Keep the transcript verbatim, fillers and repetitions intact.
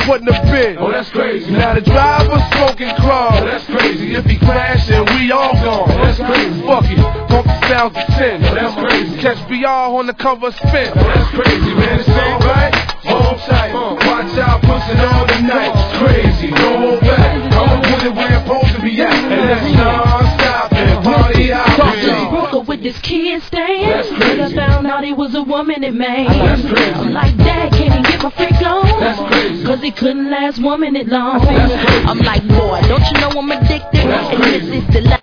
wouldn't have been. Oh, that's crazy. Now the driver smoking crawl. Oh, that's crazy. If he crash, then we all gone. Oh, that's crazy. Fuck it, pump the sounds of ten. Oh, that's crazy. Catch B R on the cover spin. Oh, that's crazy, man. It's alright. Hold tight. Watch out, pushing all the night. It's crazy. Don't hold back. I'ma put it where it's supposed to be at. And that's non-stop and party out. Just broke up with this kid staying. That's crazy. I found out he was a woman that made. That's crazy. I'm like, Dad, can he get my freak on? That's crazy. Cause he couldn't last one minute long. That's crazy. I'm like, boy, don't you know I'm addicted? That's And crazy. this is the